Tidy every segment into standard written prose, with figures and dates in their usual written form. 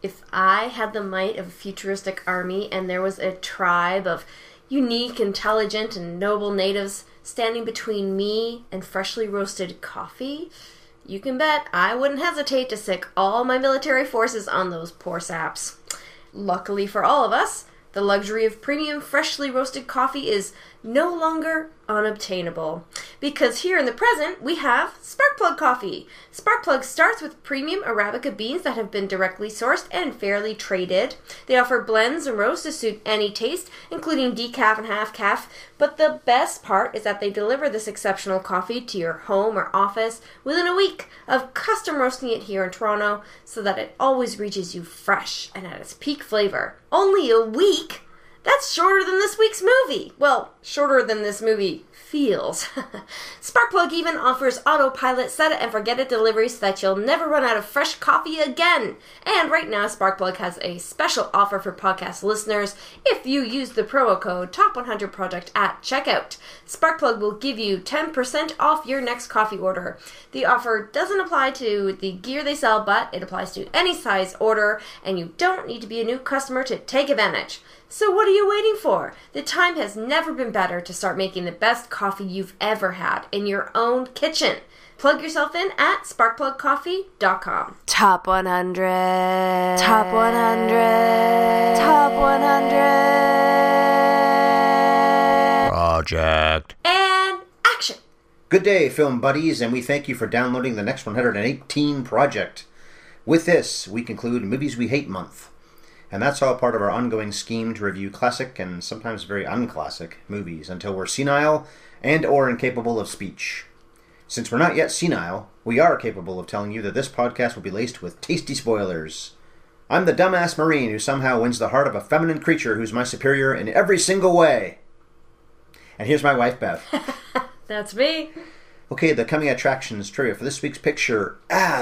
If I had the might of a futuristic army and there was a tribe of unique, intelligent, and noble natives standing between me and freshly roasted coffee, you can bet I wouldn't hesitate to sick all my military forces on those poor saps. Luckily for all of us, the luxury of premium freshly roasted coffee is no longer unobtainable. Because here in the present, we have Sparkplug Coffee. Sparkplug starts with premium Arabica beans that have been directly sourced and fairly traded. They offer blends and roasts to suit any taste, including decaf and half-calf. But the best part is that they deliver this exceptional coffee to your home or office within a week of custom roasting it here in Toronto so that it always reaches you fresh and at its peak flavor. Only a week? That's shorter than this week's movie. Well, shorter than this movie feels. Sparkplug even offers autopilot set-it-and-forget-it delivery so that you'll never run out of fresh coffee again. And right now, Sparkplug has a special offer for podcast listeners. If you use the promo code TOP100PROJECT at checkout, Sparkplug will give you 10% off your next coffee order. The offer doesn't apply to the gear they sell, but it applies to any size order, and you don't need to be a new customer to take advantage. So what are you waiting for? The time has never been better to start making the best coffee you've ever had in your own kitchen. Plug yourself in at sparkplugcoffee.com. Top 100. Top 100. Top 100. Project. And action. Good day, film buddies, and we thank you for downloading the next 118 project. With this, we conclude Movies We Hate Month. And that's all part of our ongoing scheme to review classic and sometimes very unclassic movies until we're senile and or incapable of speech. Since we're not yet senile, we are capable of telling you that this podcast will be laced with tasty spoilers. I'm the dumbass Marine who somehow wins the heart of a feminine creature who's my superior in every single way. And here's my wife, Bev. That's me. Okay, the coming attractions trivia for this week's picture,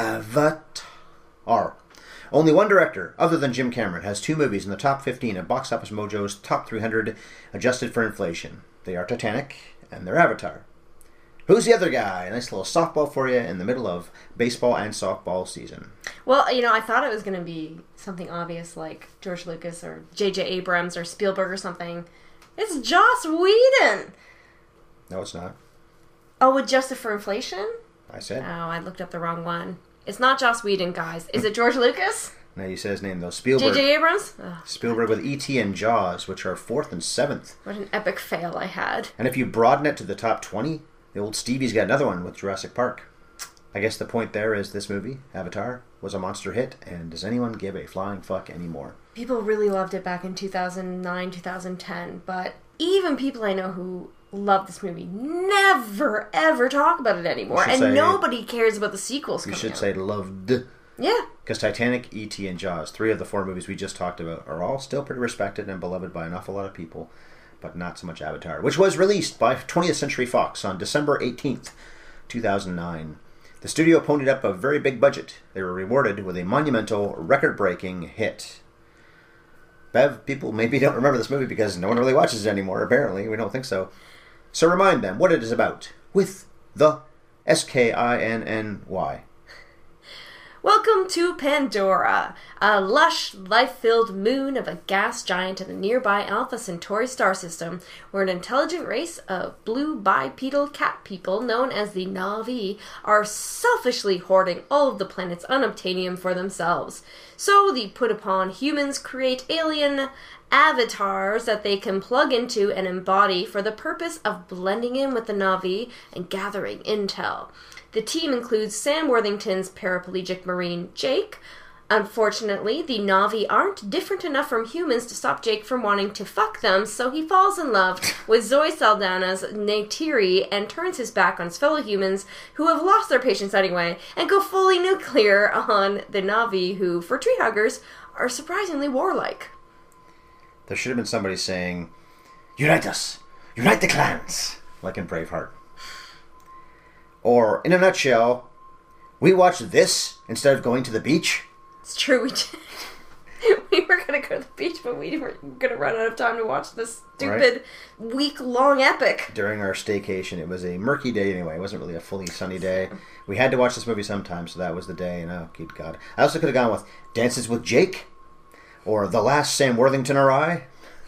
Avatar. Only one director, other than Jim Cameron, has two movies in the top 15 of Box Office Mojo's top 300 adjusted for inflation. They are Titanic and they're Avatar. Who's the other guy? A nice little softball for you in the middle of baseball and softball season. Well, I thought it was going to be something obvious like George Lucas or J.J. Abrams or Spielberg or something. It's Joss Whedon. No, it's not. Oh, adjusted for inflation? I said. Oh, I looked up the wrong one. It's not Joss Whedon, guys. Is it George Lucas? No, you said his name, though. Spielberg. J.J. Abrams? Oh, Spielberg with E.T. and Jaws, which are 4th and 7th. what an epic fail I had. And if you broaden it to the top 20, the old Stevie's got another one with Jurassic Park. I guess the point there is this movie, Avatar, was a monster hit, and does anyone give a flying fuck anymore? People really loved it back in 2009, 2010, but even people I know who love this movie never, ever talk about it anymore, and nobody cares about the sequels coming out. You should say loved. Yeah. Because Titanic, E.T., and Jaws, 3 of the 4 movies we just talked about, are all still pretty respected and beloved by an awful lot of people, but not so much Avatar, which was released by 20th Century Fox on December 18th, 2009. The studio ponied up a very big budget. They were rewarded with a monumental, record-breaking hit. Bev, people maybe don't remember this movie because no one really watches it anymore, apparently. We don't think so. So remind them what it is about with the Skinny. Welcome to Pandora, a lush, life-filled moon of a gas giant in the nearby Alpha Centauri star system, where an intelligent race of blue bipedal cat people known as the Na'vi are selfishly hoarding all of the planet's unobtainium for themselves. So the put-upon humans create alien avatars that they can plug into and embody for the purpose of blending in with the Na'vi and gathering intel. The team includes Sam Worthington's paraplegic Marine, Jake. Unfortunately, the Na'vi aren't different enough from humans to stop Jake from wanting to fuck them, so he falls in love with Zoe Saldana's Neytiri and turns his back on his fellow humans who have lost their patience anyway and go fully nuclear on the Na'vi who, for tree huggers, are surprisingly warlike. There should have been somebody saying, "Unite us! Unite the clans!" like in Braveheart. Or, in a nutshell, we watched this instead of going to the beach. It's true, we did. We were going to go to the beach, but we were going to run out of time to watch this stupid week-long epic. During our staycation, it was a murky day anyway. It wasn't really a fully sunny day. We had to watch this movie sometime, so that was the day, and oh, good God. I also could have gone with Dances with Jake, Or The Last Sam Worthington Awry?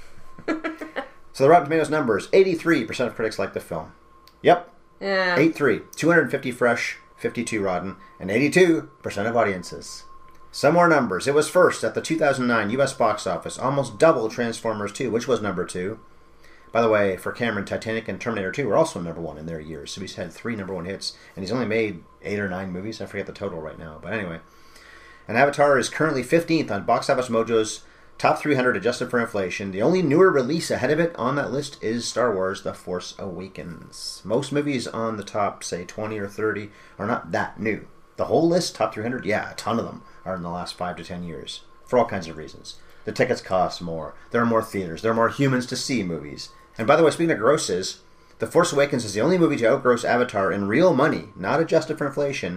So the Rotten Tomatoes numbers, 83% of critics like the film. Yep. Yeah. 83. 250 fresh, 52 rotten, and 82% of audiences. Some more numbers. It was first at the 2009 U.S. box office, almost double Transformers 2, which was number 2. By the way, for Cameron, Titanic and Terminator 2 were also number 1 in their years, so he's had 3 number 1 hits, and he's only made 8 or 9 movies. I forget the total right now, but anyway. And Avatar is currently 15th on Box Office Mojo's Top 300 adjusted for inflation. The only newer release ahead of it on that list is Star Wars The Force Awakens. Most movies on the top, say 20 or 30, are not that new. The whole list, top 300, yeah, a ton of them are in the last 5 to 10 years. For all kinds of reasons. The tickets cost more. There are more theaters. There are more humans to see movies. And by the way, speaking of grosses, The Force Awakens is the only movie to outgross Avatar in real money, not adjusted for inflation,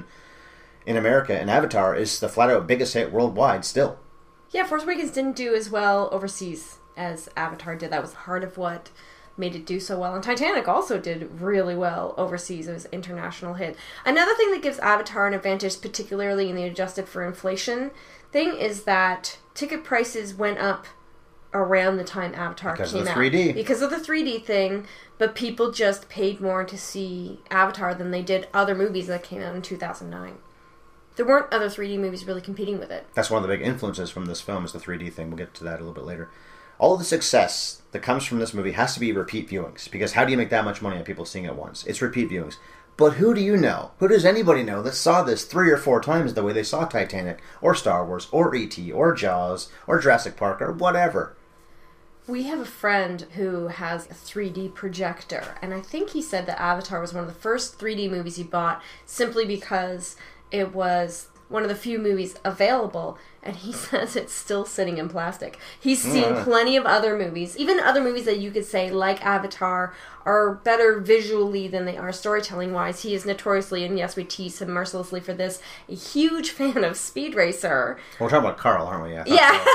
in America. And Avatar is the flat-out biggest hit worldwide still. Yeah, Force Awakens didn't do as well overseas as Avatar did. That was part of what made it do so well. And Titanic also did really well overseas. It was an international hit. Another thing that gives Avatar an advantage, particularly in the adjusted for inflation thing, is that ticket prices went up around the time Avatar because came of the out. 3D. Because of the 3D thing, but people just paid more to see Avatar than they did other movies that came out in 2009. There weren't other 3D movies really competing with it. That's one of the big influences from this film is the 3D thing. We'll get to that a little bit later. All of the success that comes from this movie has to be repeat viewings, because how do you make that much money on people seeing it once? It's repeat viewings. But who do you know? Who does anybody know that saw this 3 or 4 times the way they saw Titanic, or Star Wars, or E.T., or Jaws, or Jurassic Park, or whatever? We have a friend who has a 3D projector, and I think he said that Avatar was one of the first 3D movies he bought simply because it was one of the few movies available, and he says it's still sitting in plastic. He's seen plenty of other movies, even other movies that you could say, like Avatar, are better visually than they are storytelling-wise. He is notoriously, and yes, we tease him mercilessly for this, a huge fan of Speed Racer. We're talking about Carl, aren't we? Yeah.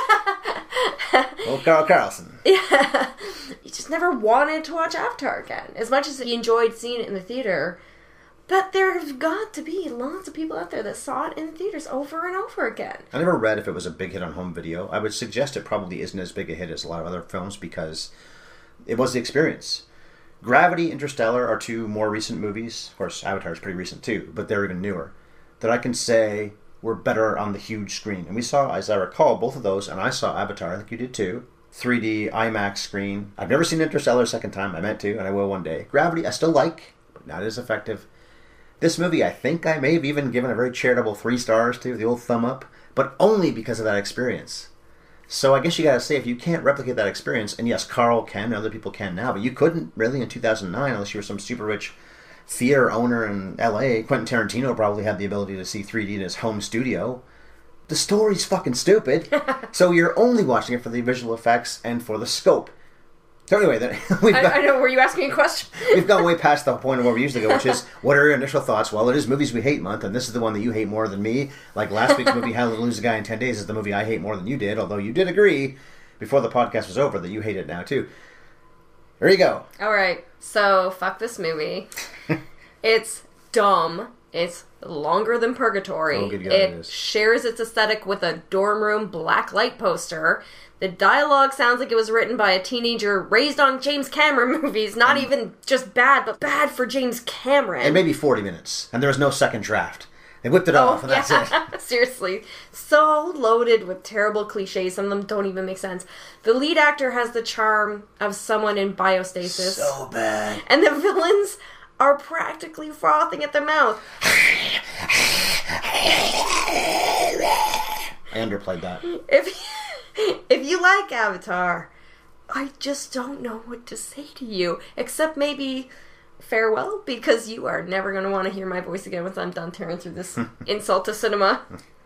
Oh, Carl Carlson. Yeah. He just never wanted to watch Avatar again. As much as he enjoyed seeing it in the theater. But there have got to be lots of people out there that saw it in theaters over and over again. I never read if it was a big hit on home video. I would suggest it probably isn't as big a hit as a lot of other films because it was the experience. Gravity, Interstellar are 2 more recent movies. Of course, Avatar is pretty recent too, but they're even newer. That I can say were better on the huge screen. And we saw, as I recall, both of those, and I saw Avatar, I think you did too. 3D IMAX screen. I've never seen Interstellar a second time. I meant to, and I will one day. Gravity, I still like, but not as effective. This movie, I think I may have even given a very charitable 3 stars to, the old thumb up, but only because of that experience. So I guess you gotta say, if you can't replicate that experience, and yes, Carl can, and other people can now, but you couldn't really in 2009 unless you were some super rich theater owner in LA. Quentin Tarantino probably had the ability to see 3D in his home studio. The story's fucking stupid, so you're only watching it for the visual effects and for the scope. So anyway, I know, were you asking a question? We've gone way past the point of where we usually go, which is, what are your initial thoughts? Well, it is Movies We Hate Month, and this is the one that you hate more than me. Like last week's movie, How to Lose a Guy in 10 Days, is the movie I hate more than you did, although you did agree before the podcast was over that you hate it now, too. There you go. Alright, so fuck this movie. It's dumb. It's longer than Purgatory. Oh, good God, it shares its aesthetic with a dorm room blacklight poster. The dialogue sounds like it was written by a teenager raised on James Cameron movies. Not even just bad, but bad for James Cameron. And maybe 40 minutes. And there was no second draft. They whipped it off, and that's it. Seriously. So loaded with terrible cliches. Some of them don't even make sense. The lead actor has the charm of someone in biostasis. So bad. And the villains are practically frothing at the mouth. I underplayed that. If you like Avatar, I just don't know what to say to you. Except maybe farewell, because you are never going to want to hear my voice again once I'm done tearing through this insult to cinema.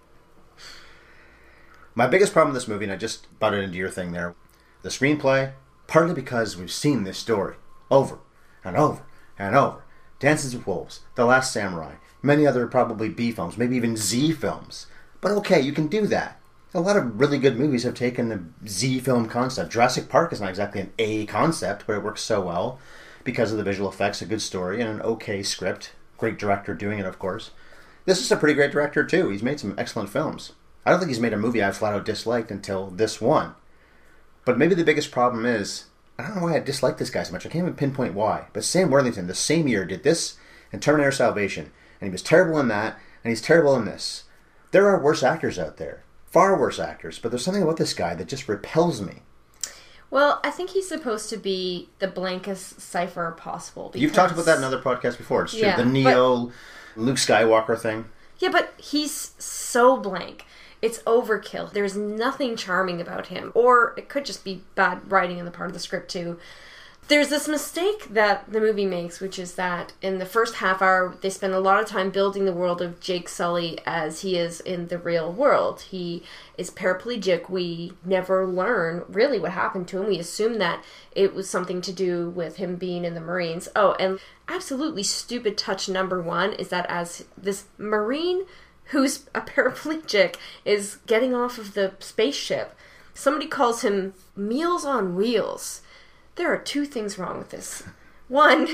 My biggest problem with this movie, and I just butted into your thing there, the screenplay, partly because we've seen this story over and over and over. Dances with Wolves, The Last Samurai, many other probably B films, maybe even Z films. But okay, you can do that. A lot of really good movies have taken the Z film concept. Jurassic Park is not exactly an A concept, but it works so well because of the visual effects, a good story, and an okay script. Great director doing it, of course. This is a pretty great director, too. He's made some excellent films. I don't think he's made a movie I flat out disliked until this one. But maybe the biggest problem is, I don't know why I dislike this guy so much. I can't even pinpoint why. But Sam Worthington, the same year, did this and Terminator Salvation. And he was terrible in that, and he's terrible in this. There are worse actors out there. Far worse actors. But there's something about this guy that just repels me. Well, I think he's supposed to be the blankest cipher possible. You've talked about that in other podcasts before. It's true. Yeah, the Neo, Luke Skywalker thing. Yeah, but he's so blank. It's overkill. There's nothing charming about him. Or it could just be bad writing on the part of the script, too. There's this mistake that the movie makes, which is that in the first half hour, they spend a lot of time building the world of Jake Sully as he is in the real world. He is paraplegic. We never learn really what happened to him. We assume that it was something to do with him being in the Marines. Oh, and absolutely stupid touch number one is that as this Marine who's a paraplegic is getting off of the spaceship, somebody calls him Meals on Wheels. There are two things wrong with this. One,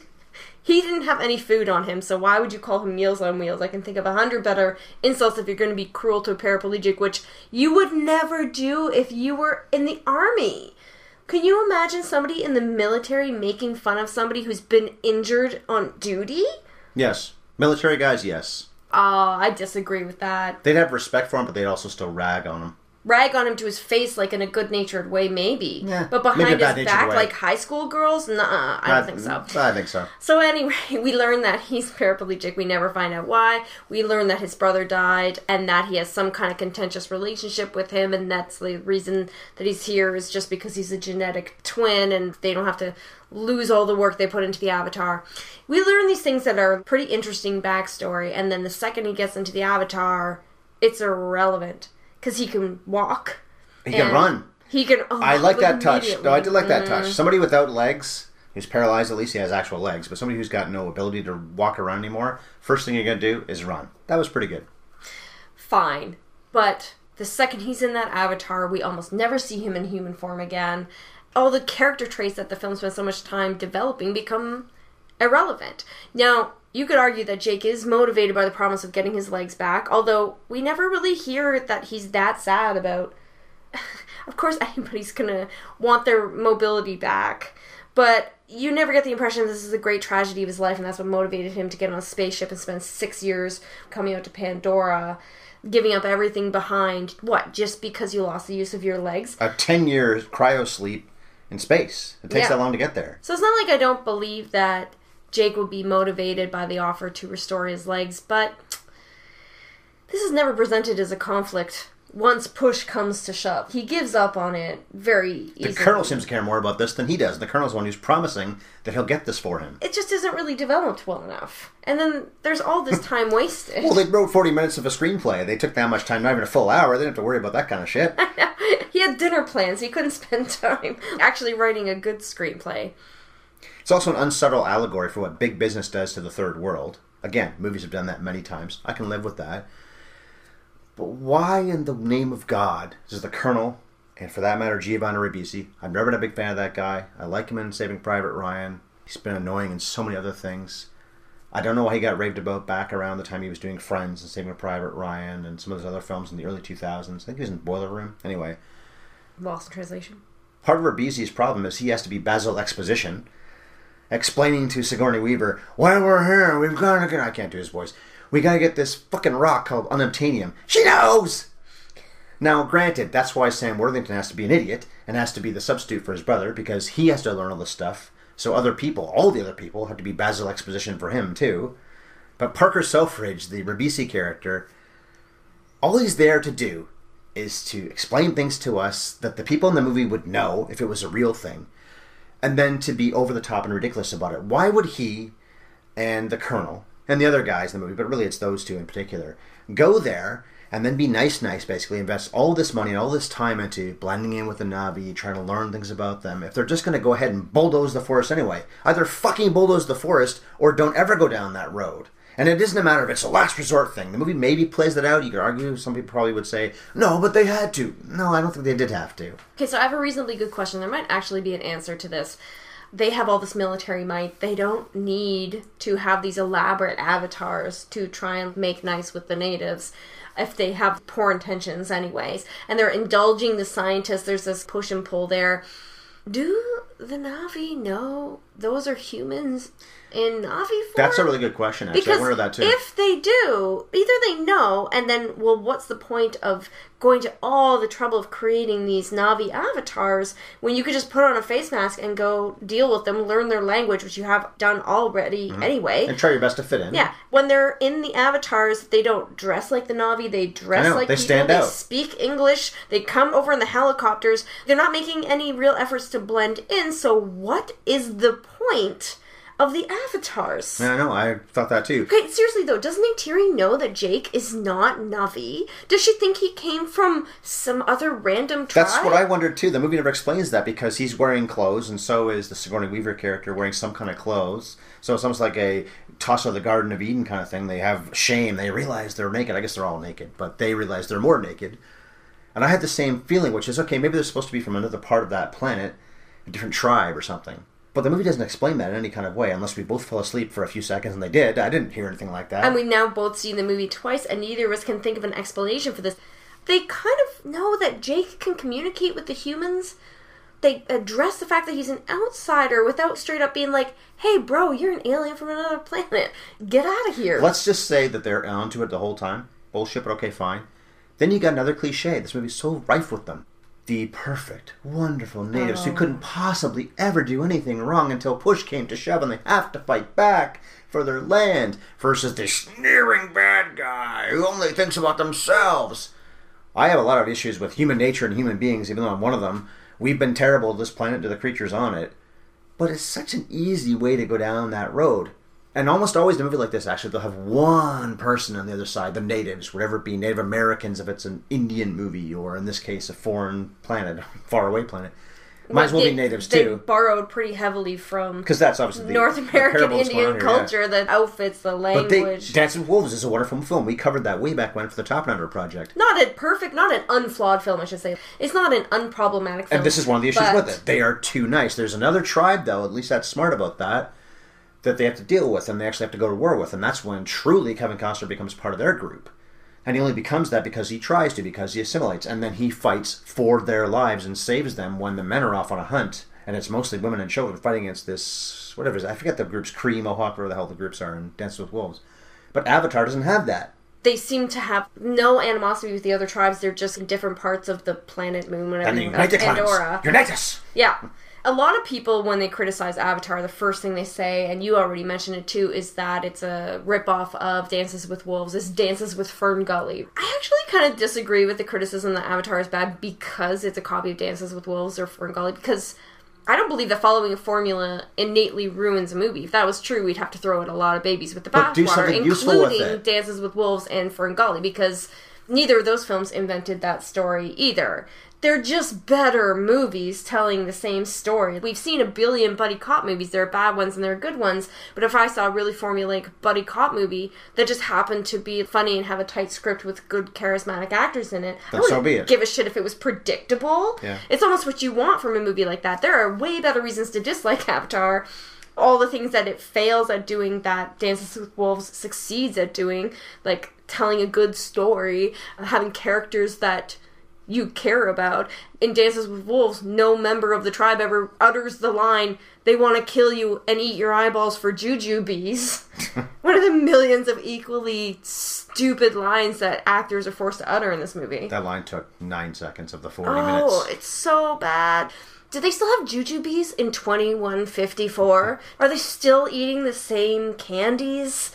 he didn't have any food on him, so why would you call him Meals on Wheels? I can think of 100 better insults if you're going to be cruel to a paraplegic, which you would never do if you were in the army. Can you imagine somebody in the military making fun of somebody who's been injured on duty? Yes. Military guys, yes. I disagree with that. They'd have respect for him, but they'd also still rag on him. Rag on him to his face, like in a good-natured way, maybe. Yeah, but behind his back, way. like high school girls? Nuh-uh, I don't think so. I think so. So anyway, we learn that he's paraplegic. We never find out why. We learn that his brother died and that he has some kind of contentious relationship with him, and that's the reason that he's here is just because he's a genetic twin and they don't have to lose all the work they put into the Avatar. We learn these things that are pretty interesting backstory, and then the second he gets into the Avatar, it's irrelevant. Because he can walk. He can run. He can... Oh, I like that touch. No, I did like that touch. Somebody without legs, who's paralyzed, at least he has actual legs, but somebody who's got no ability to walk around anymore, first thing you're going to do is run. That was pretty good. Fine. But the second he's in that Avatar, we almost never see him in human form again. All the character traits that the film spent so much time developing become irrelevant. Now, you could argue that Jake is motivated by the promise of getting his legs back, although we never really hear that he's that sad about... Of course, anybody's gonna want their mobility back, but you never get the impression this is a great tragedy of his life, and that's what motivated him to get on a spaceship and spend 6 years coming out to Pandora, giving up everything behind. What, just because you lost the use of your legs? A 10-year cryo sleep in space. It takes that long to get there. So it's not like I don't believe that Jake would be motivated by the offer to restore his legs, but this is never presented as a conflict once push comes to shove. He gives up on it very easily. The Colonel seems to care more about this than he does. The Colonel's the one who's promising that he'll get this for him. It just isn't really developed well enough. And then there's all this time wasted. Well, they wrote 40 minutes of a screenplay. They took that much time, not even a full hour. They didn't have to worry about that kind of shit. I know. He had dinner plans. He couldn't spend time actually writing a good screenplay. It's also an unsubtle allegory for what big business does to the third world. Again, movies have done that many times. I can live with that. But why in the name of God does the Colonel, and for that matter, Giovanni Ribisi, I've never been a big fan of that guy. I like him in Saving Private Ryan. He's been annoying in so many other things. I don't know why he got raved about back around the time he was doing Friends and Saving Private Ryan and some of those other films in the early 2000s. I think he was in Boiler Room. Anyway. Lost in translation. Part of Ribisi's problem is he has to be Basil Exposition, explaining to Sigourney Weaver, why we're here, we've got to get... I can't do his voice. We got to get this fucking rock called unobtainium. She knows! Now, granted, that's why Sam Worthington has to be an idiot and has to be the substitute for his brother, because he has to learn all this stuff. So other people, all the other people, have to be Basil Exposition for him, too. But Parker Selfridge, the Ribisi character, all he's there to do is to explain things to us that the people in the movie would know if it was a real thing, and then to be over the top and ridiculous about it. Why would he and the Colonel, and the other guys in the movie, but really it's those two in particular, go there and then be nice, basically, invest all this money and all this time into blending in with the Na'vi, trying to learn things about them, if they're just going to go ahead and bulldoze the forest anyway? Either fucking bulldoze the forest, or don't ever go down that road. And it isn't a matter of it's a last resort thing. The movie maybe plays that out. You could argue, some people probably would say, no, but they had to. No, I don't think they did have to. Okay, so I have a reasonably good question. There might actually be an answer to this. they have all this military might. They don't need to have these elaborate avatars to try and make nice with the natives if they have poor intentions anyways. And they're indulging the scientists. There's this push and pull there. Do the Na'vi know those are humans in Na'vi form? That's a really good question, actually. Because I wonder that too. if they do, either they know, and then, well, what's the point of going to all the trouble of creating these Na'vi avatars when you could just put on a face mask and go deal with them, learn their language, which you have done already anyway. And try your best to fit in. Yeah. When they're in the avatars, they don't dress like the Na'vi. They dress like they people. stand They out. speak English. They come over in the helicopters. They're not making any real efforts to blend in, so what is the point of the avatars? Yeah, I know. I thought that too. Okay, seriously though, doesn't Neytiri know that Jake is not Na'vi? Does she think he came from some other random tribe? That's what I wondered too. The movie never explains that because he's wearing clothes, and so is the Sigourney Weaver character wearing some kind of clothes. So it's almost like a toss of the Garden of Eden kind of thing. They have shame. They realize they're naked. I guess they're all naked, but they realize they're more naked. And I had the same feeling, which is, okay, maybe they're supposed to be from another part of that planet, a different tribe or something. But the movie doesn't explain that in any kind of way, unless we both fell asleep for a few seconds, and they did. I didn't hear anything like that. And we've now both seen the movie twice, and neither of us can think of an explanation for this. They kind of know that Jake can communicate with the humans. They address the fact that he's an outsider without straight up being like, hey bro, you're an alien from another planet. Get out of here. Let's just say that they're onto it the whole time. Bullshit, but okay, fine. Then you got another cliche. This movie's so rife with them. The perfect, wonderful natives who couldn't possibly ever do anything wrong until push came to shove and they have to fight back for their land versus this sneering bad guy who only thinks about themselves. I have a lot of issues with human nature and human beings, even though I'm one of them. We've been terrible to this planet, to the creatures on it. But it's such an easy way to go down that road. And almost always in a movie like this, actually, they'll have one person on the other side, the natives, whatever it be, Native Americans if it's an Indian movie, or in this case, a foreign planet, faraway planet. Might as well be natives, they too. borrowed pretty heavily from Because that's obviously the North American parables going on Indian here, yeah. culture, the outfits, the But language. Dancing with Wolves is a wonderful film. We covered that way back when for the Top Runner project. Not an unflawed film, I should say. It's not an unproblematic film. And this is one of the issues with it. They are too nice. There's another tribe, though, at least that's smart about that they have to deal with and they actually have to go to war with. And that's when truly Kevin Costner becomes part of their group. And he only becomes that because he tries to, because he assimilates. And then he fights for their lives and saves them when the men are off on a hunt. And it's mostly women and children fighting against this, whatever it is. I forget the groups, Cree, Mohawk, whatever the hell the groups are in Dances with Wolves. But Avatar doesn't have that. They seem to have no animosity with the other tribes. They're just in different parts of the planet, moon, whatever. And they unite the clans. Pandora. Unite us! Yeah. A lot of people, when they criticize Avatar, the first thing they say, and you already mentioned it too, is that it's a ripoff of Dances with Wolves. It's Dances with Fern Gully. I actually kind of disagree with the criticism that Avatar is bad because it's a copy of Dances with Wolves or Fern Gully, because I don't believe that following a formula innately ruins a movie. If that was true, we'd have to throw out a lot of babies with the But do bathwater, something useful with including it. Dances with Wolves and Fern Gully, because neither of those films invented that story either. They're just better movies telling the same story. We've seen a billion buddy cop movies. There are bad ones and there are good ones. But if I saw a really formulaic buddy cop movie that just happened to be funny and have a tight script with good charismatic actors in it, Then I so wouldn't be it. give a shit if it was predictable. Yeah. It's almost what you want from a movie like that. There are way better reasons to dislike Avatar. All the things that it fails at doing that Dances with Wolves succeeds at doing, like telling a good story, having characters that you care about. In Dances with Wolves, no member of the tribe ever utters the line, they want to kill you and eat your eyeballs for jujubes. One of the millions of equally stupid lines that actors are forced to utter in this movie. That line took 9 seconds of the 40 Oh, minutes. it's so bad. Do they still have jujubes in 2154? Are they still eating the same candies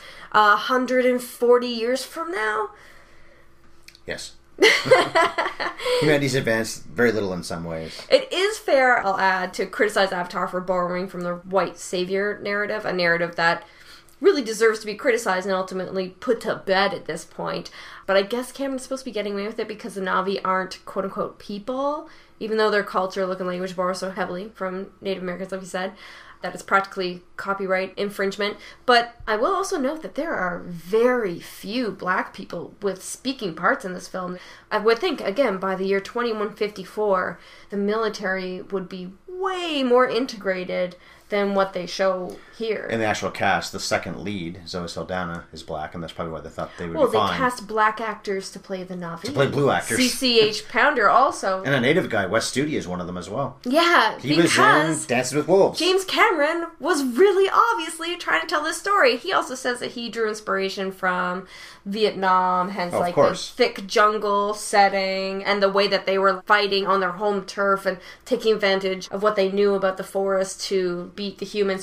140 years from now? Yes. Humanity's advanced very little in some ways. It is fair, I'll add, to criticize Avatar for borrowing from the white savior narrative, a narrative that really deserves to be criticized and ultimately put to bed at this point. But I guess Cameron's supposed to be getting away with it because the Na'vi aren't quote-unquote people, even though their culture, look, and language borrow so heavily from Native Americans, like you said, that it's practically copyright infringement. But I will also note that there are very few black people with speaking parts in this film. I would think, again, by the year 2154, the military would be way more integrated than what they show here. In the actual cast, the second lead, Zoe Saldana, is black, and that's probably why they thought they would be well, fine. they cast black actors to play the Na'vi. To play blue actors. CCH Pounder also. And a native guy, Wes Studi, is one of them as well. Yeah, He was in Dances with Wolves. James Cameron was really obviously trying to tell this story. He also says that he drew inspiration from Vietnam, hence Of like course. the thick jungle setting and the way that they were fighting on their home turf and taking advantage of what they knew about the forest to beat the humans.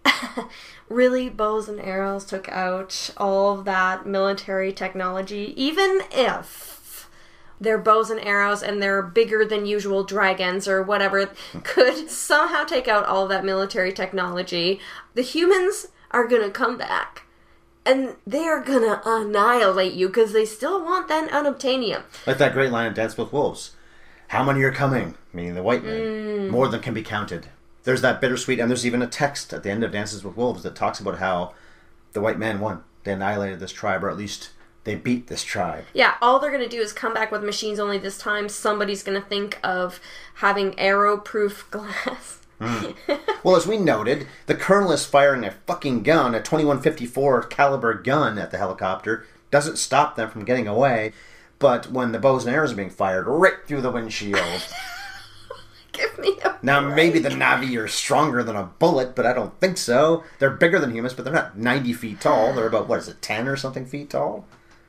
Really, bows and arrows took out all of that military technology, even if their bows and arrows and their bigger than usual dragons or whatever could somehow take out all of that military technology. The humans are gonna come back. And they are gonna annihilate you because they still want that unobtainium. Like that great line in Dances with Wolves. How many are coming? Meaning the white men. More than can be counted. There's that bittersweet, and there's even a text at the end of Dances with Wolves that talks about how the white men won. They annihilated this tribe, or at least they beat this tribe. Yeah, all they're going to do is come back with machines, only this time somebody's going to think of having arrow-proof glass. Well, as we noted, the colonel is firing a fucking gun, a 2154 caliber gun at the helicopter. Doesn't stop them from getting away. But when the bows and arrows are being fired right through the windshield. Give me a Now, break. maybe the Na'vi are stronger than a bullet, but I don't think so. They're bigger than humans, but they're not 90 feet tall. They're about, 10 or something feet tall?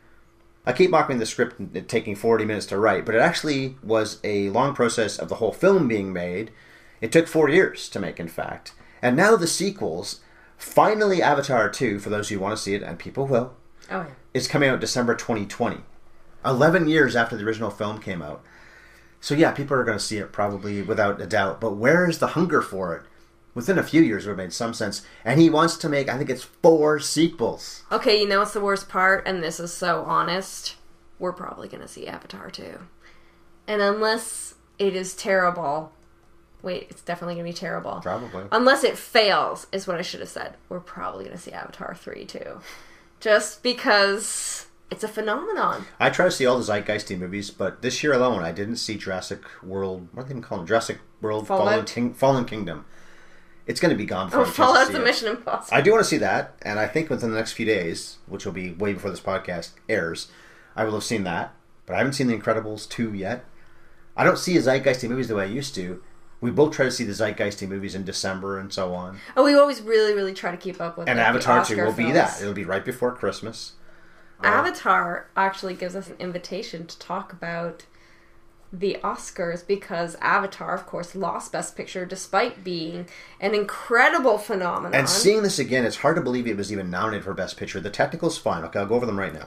I keep mocking the script it taking 40 minutes to write, but it actually was a long process of the whole film being made. It took 4 years to make, in fact. And now the sequels, finally Avatar 2, for those who want to see it, and people will, Oh, yeah. is coming out December 2020. 11 years after the original film came out. So yeah, people are going to see it probably without a doubt. But where is the hunger for it? Within a few years it would have made some sense. And he wants to make, I think it's 4 sequels. Okay, you know what's the worst part? And this is so honest. We're probably going to see Avatar 2. And unless it is terrible... Wait, it's definitely going to be terrible. Probably. Unless it fails, is what I should have said. We're probably going to see Avatar 3, too. Just because it's a phenomenon. I try to see all the Zeitgeisty movies, but this year alone I didn't see Jurassic World... What do they even call them? Jurassic World Fallout? Fallen Kingdom. It's going to be gone before I Oh, get a chance to Fallout's see a it. Mission Impossible. I do want to see that, and I think within the next few days, which will be way before this podcast airs, I will have seen that. But I haven't seen The Incredibles 2 yet. I don't see Zeitgeisty movies the way I used to. We both try to see the Zeitgeisty movies in December and so on. Oh, we always really, really try to keep up with And like, Avatar the 2 Oscar will be films. that. It'll be right before Christmas. Avatar actually gives us an invitation to talk about the Oscars because Avatar, of course, lost Best Picture despite being an incredible phenomenon. And seeing this again, it's hard to believe it was even nominated for Best Picture. The technical's fine. Okay, I'll go over them right now.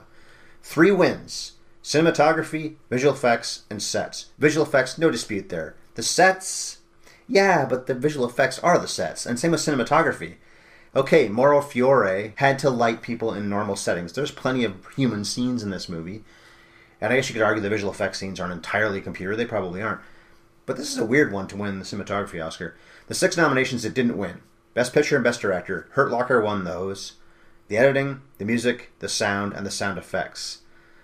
3 wins. Cinematography, visual effects, and sets. Visual effects, no dispute there. The sets, yeah, but the visual effects are the sets. And same with cinematography. Okay, Mauro Fiore had to light people in normal settings. There's plenty of human scenes in this movie. And I guess you could argue the visual effects scenes aren't entirely computer. They probably aren't. But this is a weird one to win the cinematography Oscar. The 6 nominations it didn't win. Best Picture and Best Director. Hurt Locker won those. The editing, the music, the sound, and the sound effects.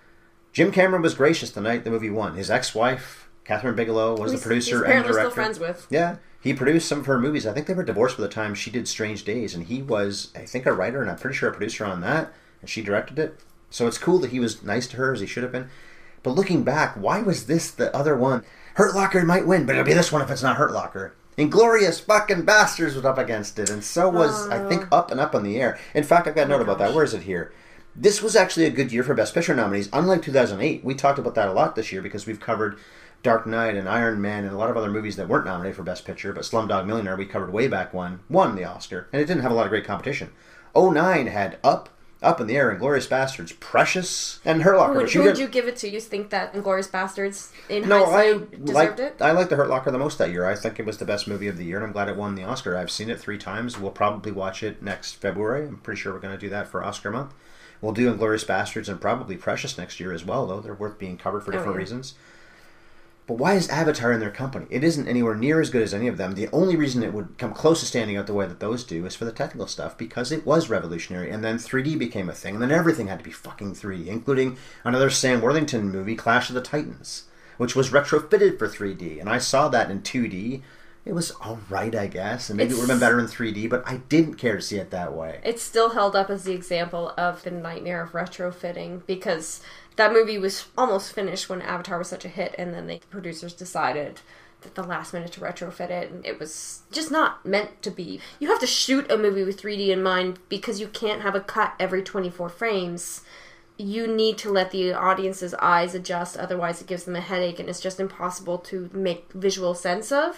Jim Cameron was gracious the night the movie won. His ex-wife, Catherine Bigelow, was the producer he's and apparently director. still friends with. Yeah. He produced some of her movies. I think they were divorced by the time she did Strange Days. And he was, I think, a writer and I'm pretty sure a producer on that. And she directed it. So it's cool that he was nice to her as he should have been. But looking back, why was this the other one? Hurt Locker might win, but it'll be this one if it's not Hurt Locker. Inglorious fucking Bastards was up against it. And so was, I think, Up and Up in the Air. In fact, I've got a note about that. Where is it here? This was actually a good year for Best Picture nominees, unlike 2008. We talked about that a lot this year because we've covered Dark Knight and Iron Man and a lot of other movies that weren't nominated for Best Picture, but Slumdog Millionaire, we covered way back when, won the Oscar, and it didn't have a lot of great competition. 2009 had Up in the Air, Inglourious Bastards, Precious, and Hurt Locker. Who would you give it to? You think that Inglourious Bastards, in No, hindsight, deserved it? I liked the Hurt Locker the most that year. I think it was the best movie of the year, and I'm glad it won the Oscar. I've seen it 3 times. We'll probably watch it next February. I'm pretty sure we're going to do that for Oscar month. We'll do Inglourious Bastards and probably Precious next year as well, though. They're worth being covered for different reasons. But why is Avatar in their company? It isn't anywhere near as good as any of them. The only reason it would come close to standing out the way that those do is for the technical stuff, because it was revolutionary, and then 3D became a thing, and then everything had to be fucking 3D, including another Sam Worthington movie, Clash of the Titans, which was retrofitted for 3D, and I saw that in 2D. It was alright, I guess. And maybe it would have been better in 3D, but I didn't care to see it that way. It's still held up as the example of the nightmare of retrofitting, because that movie was almost finished when Avatar was such a hit, and then the producers decided at the last minute to retrofit it, and it was just not meant to be. You have to shoot a movie with 3D in mind because you can't have a cut every 24 frames. You need to let the audience's eyes adjust, otherwise it gives them a headache, and it's just impossible to make visual sense of.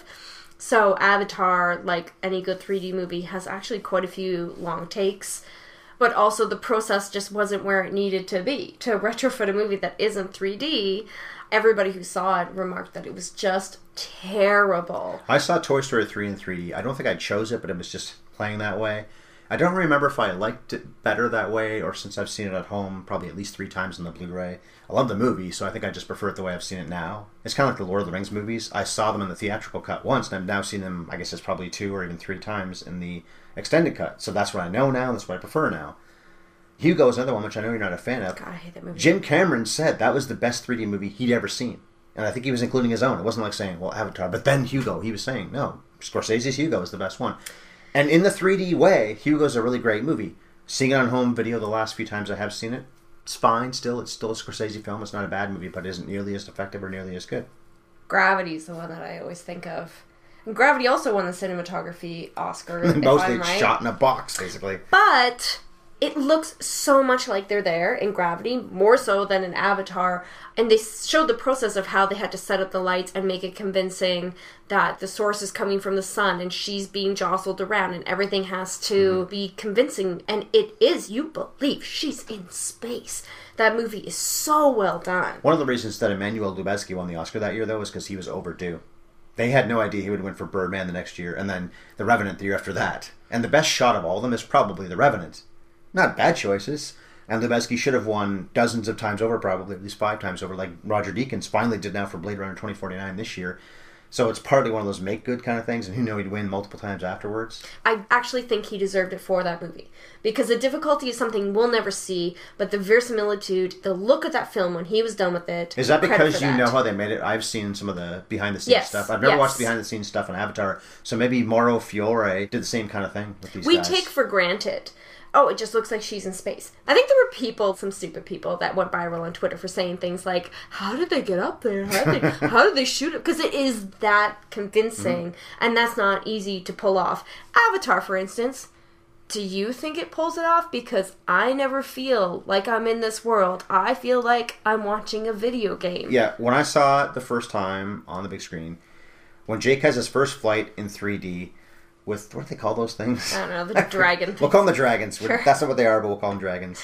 So Avatar, like any good 3D movie, has actually quite a few long takes, but also the process just wasn't where it needed to be. To retrofit a movie that isn't 3D, everybody who saw it remarked that it was just terrible. I saw Toy Story 3 in 3D. I don't think I chose it, but it was just playing that way. I don't remember if I liked it better that way, or since I've seen it at home probably at least 3 times on the Blu-ray. I love the movie, so I think I just prefer it the way I've seen it now. It's kind of like the Lord of the Rings movies. I saw them in the theatrical cut once, and I've now seen them, I guess it's probably 2 or even 3 times in the extended cut. So that's what I know now, that's what I prefer now. Hugo is another one, which I know you're not a fan of. God, I hate that movie. Jim Cameron said that was the best 3D movie he'd ever seen. And I think he was including his own. It wasn't like saying, well, Avatar, but then Hugo. He was saying, no, Scorsese's Hugo is the best one. And in the 3D way, Hugo's a really great movie. Seeing it on home video the last few times I have seen it, it's fine still. It's still a Scorsese film. It's not a bad movie, but it isn't nearly as effective or nearly as good. Gravity's the one that I always think of. And Gravity also won the cinematography Oscar, if Mostly I'm right. shot in a box, basically. But it looks so much like they're there in Gravity, more so than in Avatar. And they showed the process of how they had to set up the lights and make it convincing that the source is coming from the sun and she's being jostled around and everything has to be convincing. And it is. You believe she's in space. That movie is so well done. One of the reasons that Emmanuel Lubezki won the Oscar that year, though, was because he was overdue. They had no idea he would win for Birdman the next year, and then The Revenant the year after that. And the best shot of all of them is probably The Revenant. Not bad choices. And Lubezki should have won dozens of times over, probably at least 5 times over, like Roger Deakins finally did now for Blade Runner 2049 this year. So it's partly one of those make-good kind of things, and who knew he'd win multiple times afterwards. I actually think he deserved it for that movie. Because the difficulty is something we'll never see, but the verisimilitude, the look of that film when he was done with it... Is that because you know how they made it? I've seen some of the behind-the-scenes stuff. I've never watched the behind-the-scenes stuff on Avatar, so maybe Mauro Fiore did the same kind of thing with these guys. We take for granted... Oh, it just looks like she's in space. I think there were people, some stupid people, that went viral on Twitter for saying things like, how did they get up there? How did they shoot it? Because it is that convincing, and that's not easy to pull off. Avatar, for instance, do you think it pulls it off? Because I never feel like I'm in this world. I feel like I'm watching a video game. Yeah, when I saw it the first time on the big screen, when Jake has his first flight in 3D... with, what do they call those things? I don't know, the dragon. We'll call them the dragons. Sure. That's not what they are, but we'll call them dragons.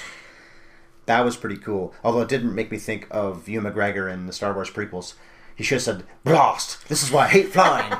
That was pretty cool. Although it didn't make me think of Ewan McGregor in the Star Wars prequels. He should have said, blast! This is why I hate flying!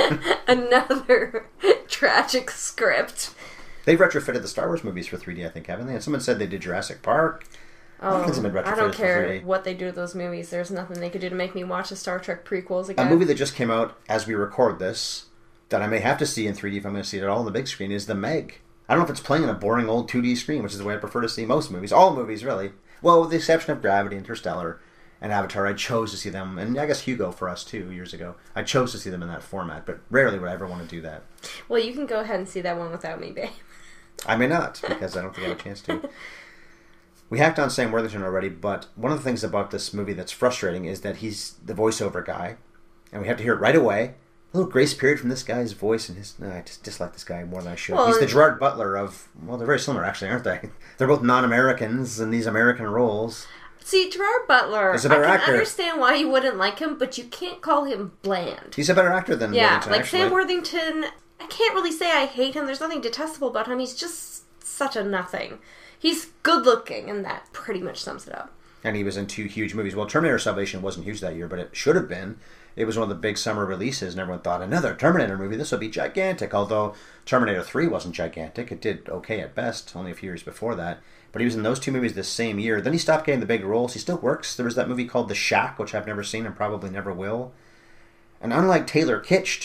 Another tragic script. They've retrofitted the Star Wars movies for 3D, I think, haven't they? And someone said they did Jurassic Park. Oh, I don't care what they do to those movies. There's nothing they could do to make me watch the Star Trek prequels again. A movie that just came out as we record this... that I may have to see in 3D if I'm going to see it at all on the big screen is The Meg. I don't know if it's playing on a boring old 2D screen, which is the way I prefer to see most movies. All movies, really. Well, with the exception of Gravity, Interstellar, and Avatar, I chose to see them, and I guess Hugo for us too, years ago. I chose to see them in that format, but rarely would I ever want to do that. Well, you can go ahead and see that one without me, babe. I may not, because I don't think I have a chance to. We hacked on Sam Worthington already, but one of the things about this movie that's frustrating is that he's the voiceover guy, and we have to hear it right away. A little grace period from this guy's voice and his... I just dislike this guy more than I should. Well, he's the Gerard Butler of... Well, they're very similar, actually, aren't they? They're both non-Americans in these American roles. See, Gerard Butler... He's a better actor. I can understand why you wouldn't like him, but you can't call him bland. He's a better actor than Worthington, like actually. Sam Worthington... I can't really say I hate him. There's nothing detestable about him. He's just such a nothing. He's good-looking, and that pretty much sums it up. And he was in 2 huge movies. Well, Terminator Salvation wasn't huge that year, but it should have been. It was one of the big summer releases, and everyone thought, another Terminator movie, this will be gigantic. Although Terminator 3 wasn't gigantic. It did okay at best, only a few years before that. But he was in those 2 movies the same year. Then he stopped getting the big roles. He still works. There was that movie called The Shack, which I've never seen and probably never will. And unlike Taylor Kitsch,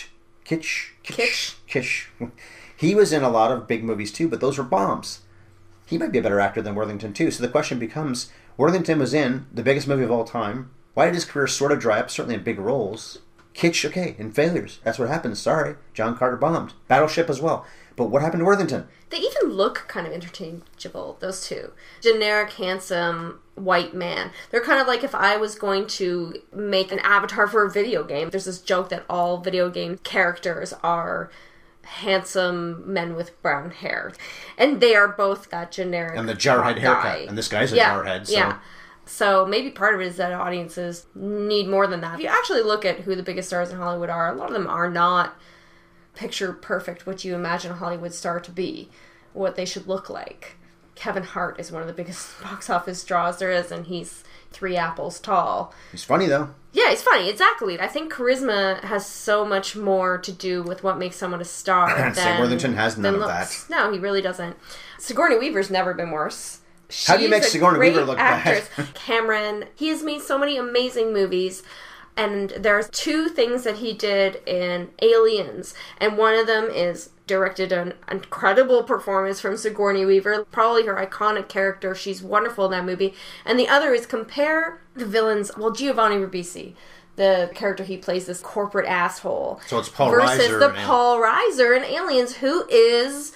he was in a lot of big movies too, but those were bombs. He might be a better actor than Worthington too. So the question becomes, Worthington was in the biggest movie of all time. Why did his career sort of dry up, certainly in big roles? Kitsch, okay, and failures. That's what happens. Sorry. John Carter bombed. Battleship as well. But what happened to Worthington? They even look kind of interchangeable, those two. Generic, handsome, white man. They're kind of like if I was going to make an avatar for a video game. There's this joke that all video game characters are handsome men with brown hair. And they are both that generic And the jarhead haircut. And this guy's a jarhead, so... Yeah. So maybe part of it is that audiences need more than that. If you actually look at who the biggest stars in Hollywood are, a lot of them are not picture perfect what you imagine a Hollywood star to be, what they should look like. Kevin Hart is one of the biggest box office draws there is, and he's 3 apples tall. He's funny, though. Yeah, he's funny, exactly. I think charisma has so much more to do with what makes someone a star than Sam Worthington has none of looks. that. No, he really doesn't. Sigourney Weaver's never been worse. How do you make Sigourney Weaver look actress. bad? Cameron, he has made so many amazing movies, and there's 2 things that he did in Aliens, and one of them is directed an incredible performance from Sigourney Weaver, probably her iconic character. She's wonderful in that movie. And the other is compare the villains, Giovanni Ribisi, the character he plays, this corporate asshole. So it's Paul versus Reiser. the Paul Reiser in Aliens, who is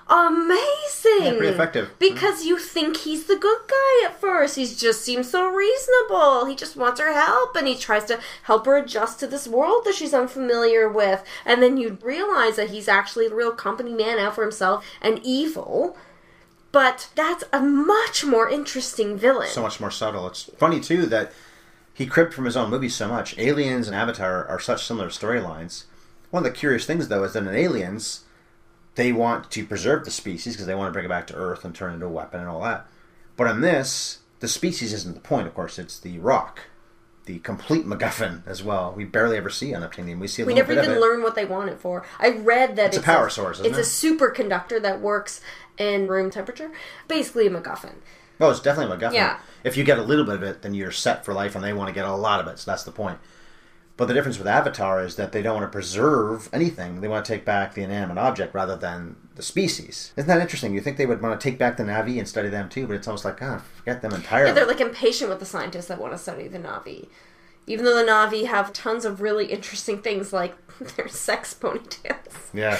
amazing. Yeah, pretty effective. Because you think he's the good guy at first. He just seems so reasonable. He just wants her help, and he tries to help her adjust to this world that she's unfamiliar with. And then you realize that he's actually a real company man out for himself and evil. But that's a much more interesting villain. So much more subtle. It's funny, too, that he cribbed from his own movies so much. Aliens and Avatar are such similar storylines. One of the curious things, though, is that in Aliens, they want to preserve the species because they want to bring it back to Earth and turn it into a weapon and all that. But in this, the species isn't the point, of course. It's the rock. The complete MacGuffin as well. We barely ever see unobtainium. We see a little never bit of even it. learn what they want it for. I read that it's a power source, isn't it? It's a superconductor that works in room temperature. Basically a MacGuffin. Oh, it's definitely a MacGuffin. Yeah. If you get a little bit of it, then you're set for life, and they want to get a lot of it, so that's the point. But the difference with Avatar is that they don't want to preserve anything. They want to take back the inanimate object rather than the species. Isn't that interesting? You think they would want to take back the Na'vi and study them too, but it's almost like, forget them entirely. Yeah, they're like impatient with the scientists that want to study the Na'vi. Even though the Na'vi have tons of really interesting things like their sex ponytails. Yeah.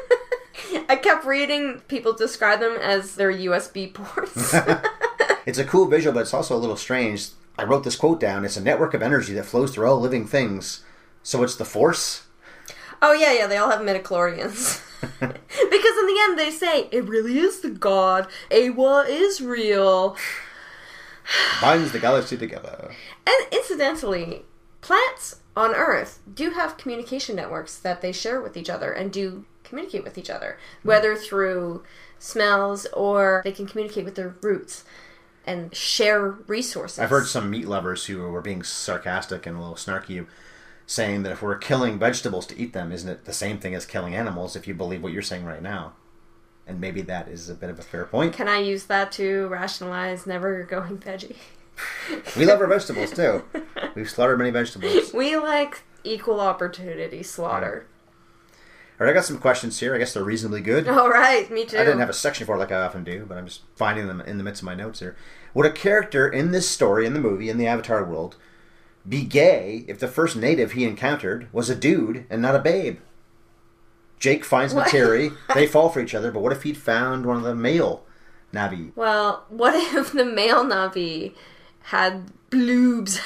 I kept reading people describe them as their USB ports. It's a cool visual, but it's also a little strange. I wrote this quote down. It's a network of energy that flows through all living things. So it's the Force? Oh, yeah, they all have midichlorians. Because in the end they say, it really is the god. Awa is real. Binds the galaxy together. And incidentally, plants on Earth do have communication networks that they share with each other and do communicate with each other. Whether through smells or they can communicate with their roots and share resources. I've heard some meat lovers who were being sarcastic and a little snarky saying that if we're killing vegetables to eat them, isn't it the same thing as killing animals if you believe what you're saying right now? And maybe that is a bit of a fair point. Can I use that to rationalize never going veggie? We love our vegetables too. We've slaughtered many vegetables. We like equal opportunity slaughter. All right, I got some questions here. I guess they're reasonably good. All right, me too. I didn't have a section for it like I often do, but I'm just finding them in the midst of my notes here. Would a character in this story, in the movie, in the Avatar world, be gay if the first native he encountered was a dude and not a babe? Jake finds Neytiri. They fall for each other, but what if he'd found one of the male Na'vi? Well, what if the male Na'vi had bloobs?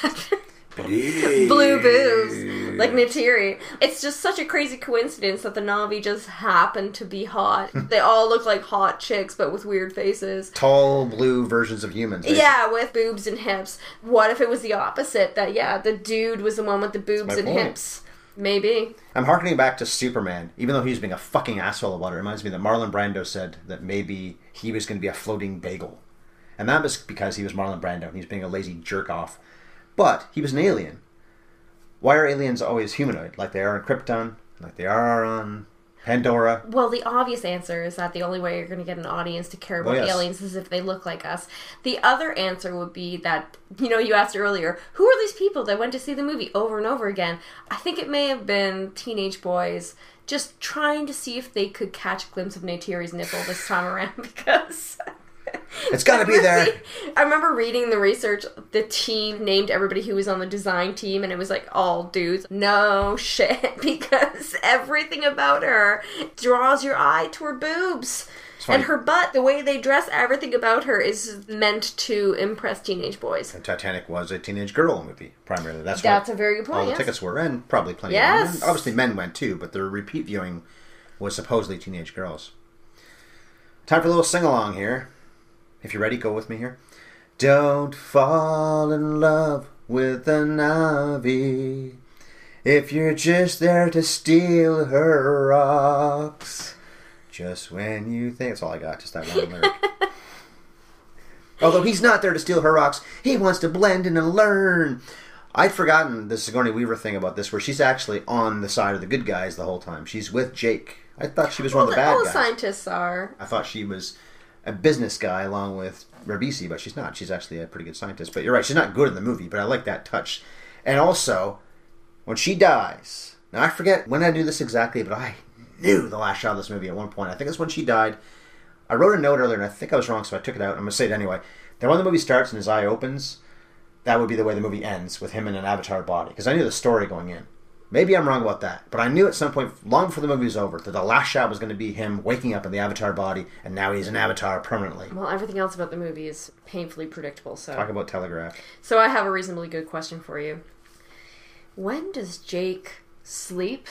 Blue boobs, like Neytiri. It's just such a crazy coincidence that the Na'vi just happen to be hot. They all look like hot chicks, but with weird faces. Tall, blue versions of humans. Basically. Yeah, with boobs and hips. What if it was the opposite? That, the dude was the one with the boobs and hips. Maybe. I'm hearkening back to Superman. Even though he was being a fucking asshole about it, reminds me that Marlon Brando said that maybe he was going to be a floating bagel. And that was because he was Marlon Brando and he was being a lazy jerk-off. But he was an alien. Why are aliens always humanoid? Like they are on Krypton, like they are on Pandora. Well, the obvious answer is that the only way you're going to get an audience to care about aliens is if they look like us. The other answer would be that, you asked earlier, who are these people that went to see the movie over and over again? I think it may have been teenage boys just trying to see if they could catch a glimpse of Neytiri's nipple this time around because It's gotta be there. I remember reading the research. The team named everybody who was on the design team, and it was like all dudes. No shit, because everything about her draws your eye to her boobs. And her butt, the way they dress, everything about her is meant to impress teenage boys. And Titanic was a teenage girl movie, primarily. That's a very good point, all the yes. tickets were, and probably plenty of women. Obviously men went too, but the repeat viewing was supposedly teenage girls. Time for a little sing-along here. If you're ready, go with me here. Don't fall in love with a Navi if you're just there to steal her rocks. Just when you think... That's all I got, just that one lyric. Although he's not there to steal her rocks. He wants to blend in and learn. I'd forgotten the Sigourney Weaver thing about this, where she's actually on the side of the good guys the whole time. She's with Jake. I thought she was one of the bad guys. All scientists are. I thought she was a business guy along with Ribisi, but she's not. She's actually a pretty good scientist. But you're right, she's not good in the movie, but I like that touch. And also, when she dies... Now, I forget when I do this exactly, but I knew the last shot of this movie at one point. I think it's when she died. I wrote a note earlier, and I think I was wrong, so I took it out. I'm going to say it anyway. That when the movie starts and his eye opens, that would be the way the movie ends, with him in an avatar body. Because I knew the story going in. Maybe I'm wrong about that, but I knew at some point, long before the movie was over, that the last shot was going to be him waking up in the avatar body, and now he's an avatar permanently. Well, everything else about the movie is painfully predictable, so... Talk about Telegraph. So I have a reasonably good question for you. When does Jake sleep,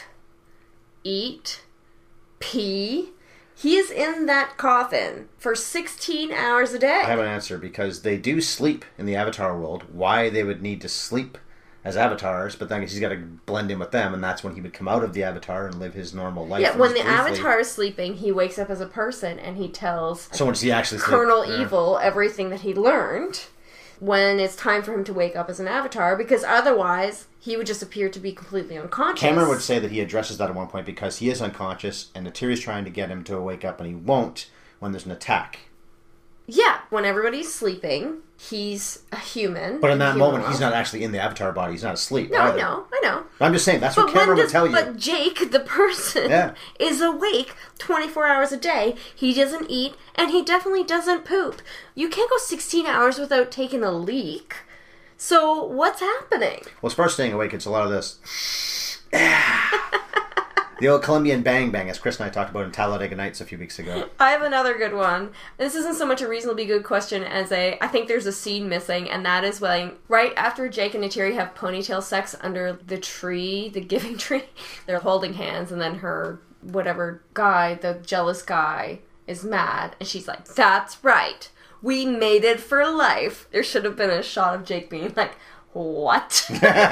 eat, pee? He is in that coffin for 16 hours a day. I have an answer, because they do sleep in the avatar world. Why they would need to sleep as avatars, but then he's got to blend in with them, and that's when he would come out of the avatar and live his normal life. Yeah, when the avatar is sleeping, he wakes up as a person, and he tells so when does he actually Colonel Evil everything that he learned when it's time for him to wake up as an avatar, because otherwise he would just appear to be completely unconscious. Cameron would say that he addresses that at one point because he is unconscious, and Natiri's trying to get him to wake up, and he won't when there's an attack. Yeah, when everybody's sleeping, he's a human. But in that moment, he's not actually in the avatar body. He's not asleep. No, either. I know. I'm just saying, that's what Cameron would tell you. But Jake, the person, is awake 24 hours a day. He doesn't eat, and he definitely doesn't poop. You can't go 16 hours without taking a leak. So, what's happening? Well, as far as staying awake, it's a lot of this. The old Colombian bang bang, as Chris and I talked about in Talladega Nights a few weeks ago. I have another good one. This isn't so much a reasonably good question as I think there's a scene missing, and that is when, right after Jake and Neytiri have ponytail sex under the tree, the giving tree, they're holding hands, and then her, whatever guy, the jealous guy, is mad, and she's like, "That's right. We mated for life." There should have been a shot of Jake being like, "What?"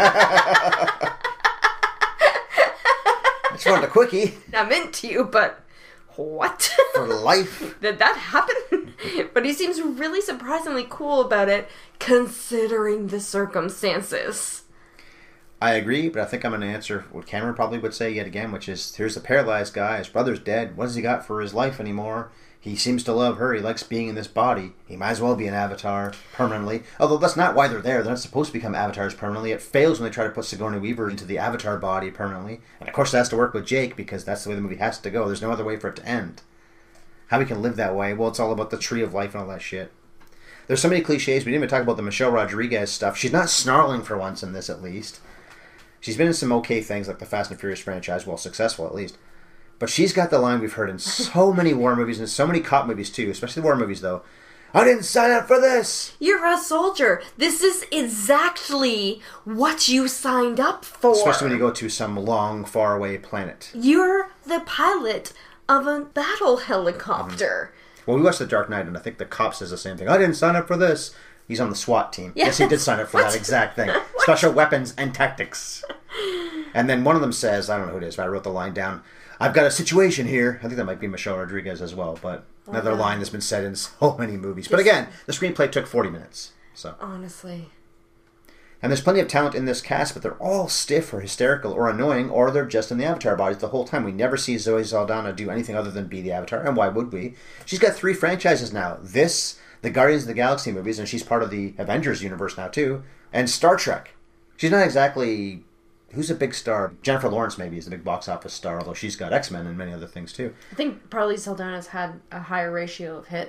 Just wanted a quickie. I'm into you, but what? For life. Did that happen? But he seems really surprisingly cool about it, considering the circumstances. I agree, but I think I'm going to answer what Cameron probably would say yet again, which is, here's a paralyzed guy, his brother's dead, what has he got for his life anymore? He seems to love her, he likes being in this body, he might as well be an avatar permanently. Although that's not why they're there, they're not supposed to become avatars permanently. It fails when they try to put Sigourney Weaver into the avatar body permanently. And of course it has to work with Jake, because that's the way the movie has to go. There's no other way for it to end. How we can live that way? Well, it's all about the tree of life and all that shit. There's so many cliches. We didn't even talk about the Michelle Rodriguez stuff. She's not snarling for once in this, at least. She's been in some okay things like the Fast and Furious franchise, well, successful at least. But she's got the line we've heard in so many war movies and so many cop movies too, especially war movies though. I didn't sign up for this! You're a soldier. This is exactly what you signed up for. Especially when you go to some long, far away planet. You're the pilot of a battle helicopter. Well, we watched The Dark Knight and I think the cop says the same thing. I didn't sign up for this. He's on the SWAT team. Yes, he did sign up for that exact thing. Special Weapons and Tactics. And then one of them says, I don't know who it is, but I wrote the line down, I've got a situation here. I think that might be Michelle Rodriguez as well, but another line that's been said in so many movies. But again, the screenplay took 40 minutes. So honestly. And there's plenty of talent in this cast, but they're all stiff or hysterical or annoying, or they're just in the Avatar bodies the whole time. We never see Zoe Saldana do anything other than be the Avatar, and why would we? She's got 3 franchises now. This, the Guardians of the Galaxy movies, and she's part of the Avengers universe now too, and Star Trek. She's not exactly... Who's a big star? Jennifer Lawrence maybe is a big box office star, although she's got X-Men and many other things too. I think probably Saldana's had a higher ratio of hits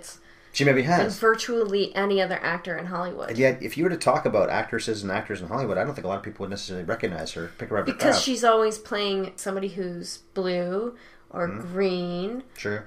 She maybe than has. virtually any other actor in Hollywood. And yet, if you were to talk about actresses and actors in Hollywood, I don't think a lot of people would necessarily recognize her. Pick her up Because she's always playing somebody who's blue or green. Sure.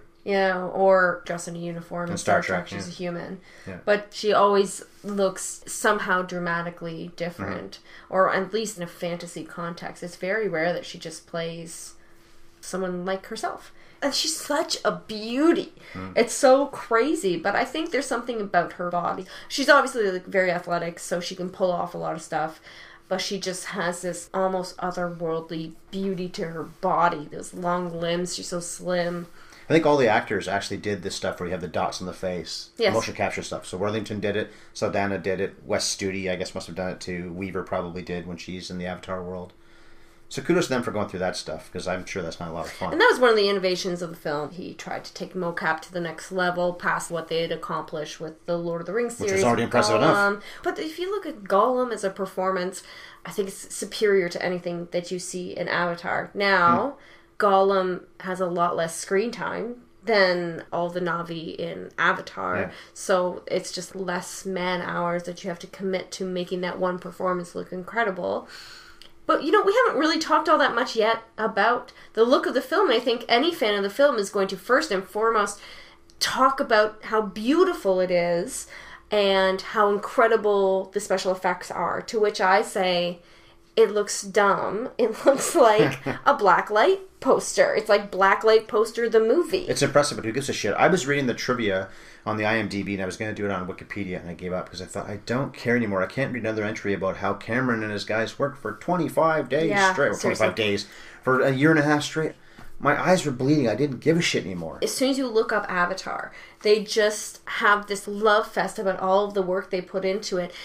Or dressed in a uniform. In Star Trek, she's a human. Yeah. But she always looks somehow dramatically different, or at least in a fantasy context. It's very rare that she just plays someone like herself. And she's such a beauty. It's so crazy, but I think there's something about her body. She's obviously very athletic, so she can pull off a lot of stuff, but she just has this almost otherworldly beauty to her body. Those long limbs, she's so slim. I think all the actors actually did this stuff where you have the dots on the face. Yes. Motion capture stuff. So Worthington did it. Saldana did it. Wes Studi, I guess, must have done it too. Weaver probably did when she's in the Avatar world. So kudos to them for going through that stuff, because I'm sure that's not a lot of fun. And that was one of the innovations of the film. He tried to take mocap to the next level, past what they had accomplished with the Lord of the Rings series. Which was already impressive enough. But if you look at Gollum as a performance, I think it's superior to anything that you see in Avatar. Now, Gollum has a lot less screen time than all the Na'vi in Avatar. Yeah. So it's just less man hours that you have to commit to making that one performance look incredible. But, we haven't really talked all that much yet about the look of the film. And I think any fan of the film is going to first and foremost talk about how beautiful it is and how incredible the special effects are. To which I say, it looks dumb. It looks like a blacklight poster. It's like Blacklight Poster the movie. It's impressive, but who gives a shit? I was reading the trivia on the IMDb, and I was going to do it on Wikipedia, and I gave up because I thought, I don't care anymore. I can't read another entry about how Cameron and his guys worked for 25 days straight. Or 25 days. For a year and a half straight. My eyes were bleeding. I didn't give a shit anymore. As soon as you look up Avatar, they just have this love fest about all of the work they put into it.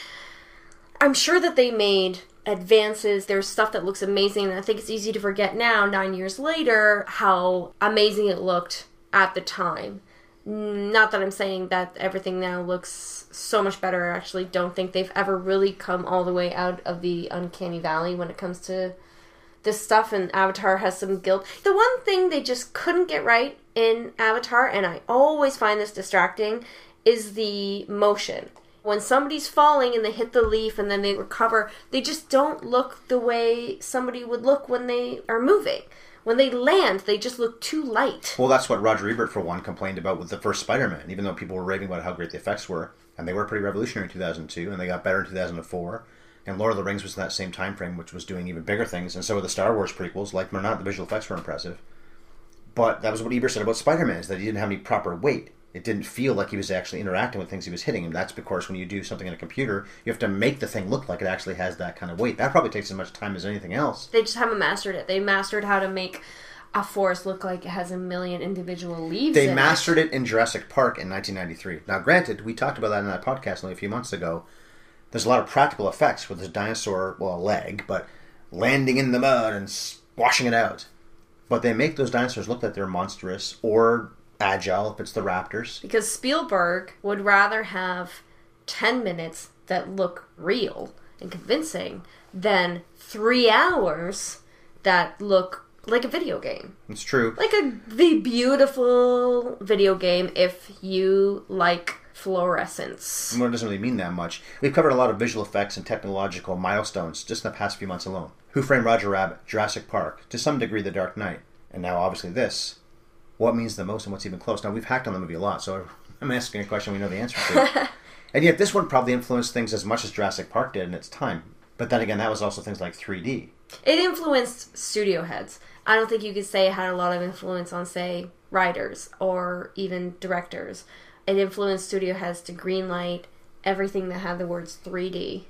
I'm sure that they made advances. There's stuff that looks amazing, and I think it's easy to forget now, 9 years later, how amazing it looked at the time. Not that I'm saying that everything now looks so much better. I actually don't think they've ever really come all the way out of the uncanny valley when it comes to this stuff, and Avatar has some guilt. The one thing they just couldn't get right in Avatar, and I always find this distracting, is the motion. When somebody's falling and they hit the leaf and then they recover, they just don't look the way somebody would look when they are moving. When they land, they just look too light. Well, that's what Roger Ebert, for one, complained about with the first Spider-Man, even though people were raving about how great the effects were. And they were pretty revolutionary in 2002, and they got better in 2004. And Lord of the Rings was in that same time frame, which was doing even bigger things. And so were the Star Wars prequels. Like them or not, the visual effects were impressive. But that was what Ebert said about Spider-Man, is that he didn't have any proper weight. It didn't feel like he was actually interacting with things he was hitting. And that's because when you do something in a computer, you have to make the thing look like it actually has that kind of weight. That probably takes as much time as anything else. They just haven't mastered it. They mastered how to make a forest look like it has a million individual leaves They in mastered it in Jurassic Park in 1993. Now, granted, we talked about that in that podcast only a few months ago. There's a lot of practical effects with this dinosaur, well, a leg, but landing in the mud and squashing it out. But they make those dinosaurs look like they're monstrous or agile if it's the raptors. Because Spielberg would rather have 10 minutes that look real and convincing than 3 hours that look like a video game. It's true. Like the beautiful video game if you like fluorescence. Well, it doesn't really mean that much. We've covered a lot of visual effects and technological milestones just in the past few months alone. Who Framed Roger Rabbit, Jurassic Park, to some degree The Dark Knight, and now obviously this. What means the most and what's even close? Now, we've hacked on the movie a lot, so I'm asking a question we know the answer to. And yet this one probably influenced things as much as Jurassic Park did in its time. But then again, that was also things like 3D. It influenced studio heads. I don't think you could say it had a lot of influence on, say, writers or even directors. It influenced studio heads to greenlight everything that had the words 3D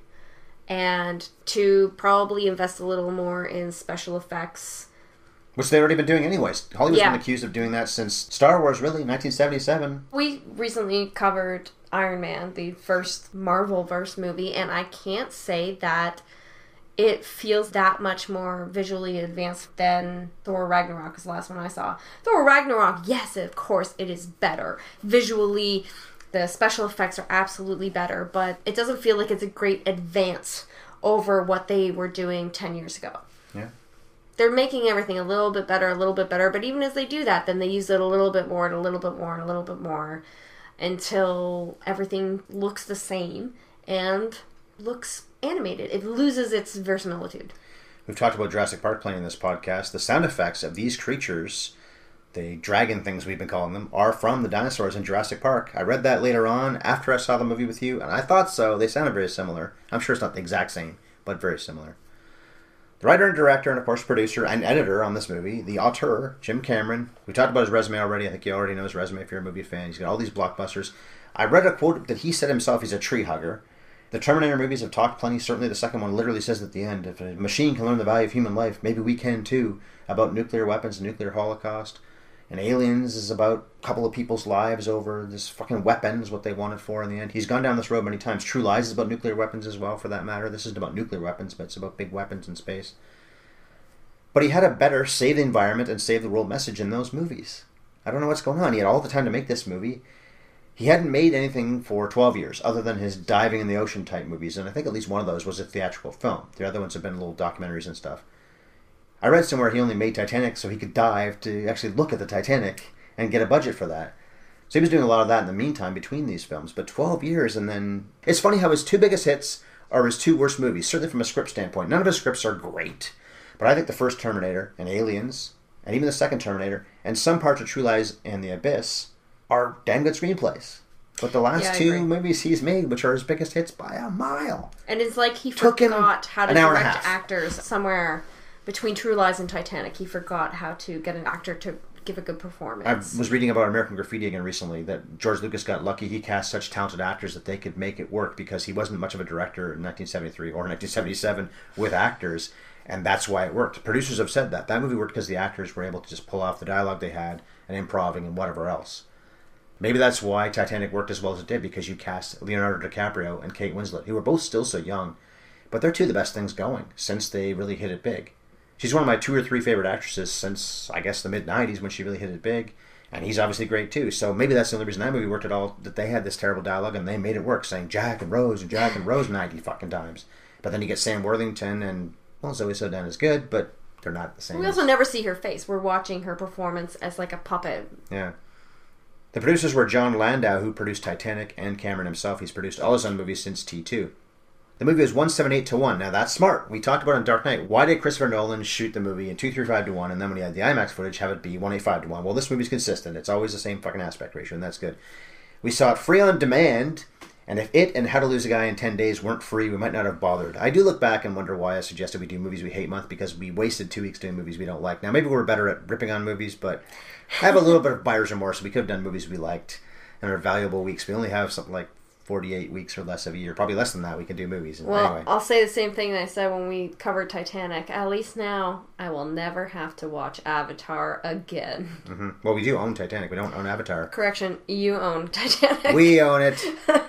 and to probably invest a little more in special effects. Which they've already been doing anyways. Hollywood's been accused of doing that since Star Wars, really, 1977. We recently covered Iron Man, the first Marvel-verse movie, and I can't say that it feels that much more visually advanced than Thor Ragnarok, is the last one I saw. Thor Ragnarok, yes, of course, it is better. Visually, the special effects are absolutely better, but it doesn't feel like it's a great advance over what they were doing 10 years ago. Yeah. They're making everything a little bit better, but even as they do that, then they use it a little bit more and a little bit more and a little bit more. until everything looks the same and looks animated. It loses its verisimilitude. We've talked about Jurassic Park plenty in this podcast. The sound effects of these creatures, the dragon things we've been calling them, are from the dinosaurs in Jurassic Park. I read that later on after I saw the movie with you, and I thought so. They sounded very similar. I'm sure it's not the exact same, but very similar. The writer and director, and of course producer and editor on this movie, the auteur, Jim Cameron. We talked about his resume already. I think you already know his resume if you're a movie fan. He's got all these blockbusters. I read a quote that he said himself he's a tree hugger. The Terminator movies have talked plenty. Certainly the second one literally says at the end, if a machine can learn the value of human life, maybe we can too, about nuclear weapons and nuclear holocaust. And Aliens is about a couple of people's lives over this fucking weapon is what they wanted for in the end. He's gone down this road many times. True Lies is about nuclear weapons as well, for that matter. This isn't about nuclear weapons, but it's about big weapons in space. But he had a better save the environment and save the world message in those movies. I don't know what's going on. He had all the time to make this movie. He hadn't made anything for 12 years, other than his diving in the ocean type movies, and I think at least one of those was a theatrical film. The other ones have been little documentaries and stuff. I read somewhere he only made Titanic so he could dive to actually look at the Titanic and get a budget for that. So he was doing a lot of that in the meantime between these films. But 12 years and then... It's funny how his two biggest hits are his two worst movies, certainly from a script standpoint. None of his scripts are great. But I think the first Terminator and Aliens, and even the second Terminator, and some parts of True Lies and The Abyss are damn good screenplays. But the last two movies he's made, which are his biggest hits by a mile. And it's like he forgot how to direct actors somewhere between True Lies and Titanic. He forgot how to get an actor to give a good performance. I was reading about American Graffiti again recently, that George Lucas got lucky. He cast such talented actors that they could make it work because he wasn't much of a director in 1973 or 1977 with actors, and that's why it worked. Producers have said that. That movie worked because the actors were able to just pull off the dialogue they had and improving and whatever else. Maybe that's why Titanic worked as well as it did, because you cast Leonardo DiCaprio and Kate Winslet, who were both still so young, but they're two of the best things going since they really hit it big. She's one of my 2 or 3 favorite actresses since, I guess, the mid-90s when she really hit it big, and he's obviously great too. So maybe that's the only reason that movie worked at all, that they had this terrible dialogue and they made it work, saying Jack and Rose 90 fucking times. But then you get Sam Worthington and, well, Zoe Saldana is good, but they're not the same. We also never see her face. We're watching her performance as like a puppet. Yeah. The producers were John Landau, who produced Titanic, and Cameron himself. He's produced all his own movies since T2. The movie was 178-1. Now, that's smart. We talked about it in Dark Knight. Why did Christopher Nolan shoot the movie in 235-1, and then when he had the IMAX footage, have it be 185-1? Well, this movie's consistent. It's always the same fucking aspect ratio, and that's good. We saw it free on demand, and if it and How to Lose a Guy in 10 Days weren't free, we might not have bothered. I do look back and wonder why I suggested we do Movies We Hate Month, because we wasted 2 weeks doing movies we don't like. Now, maybe we're better at ripping on movies, but I have a little bit of buyer's remorse. We could have done movies we liked and our valuable weeks. We only have something like 48 weeks or less of a year. Probably less than that we can do movies. Well, anyway. I'll say the same thing that I said when we covered Titanic. At least now, I will never have to watch Avatar again. Mm-hmm. Well, we do own Titanic. We don't own Avatar. Correction, you own Titanic. We own it.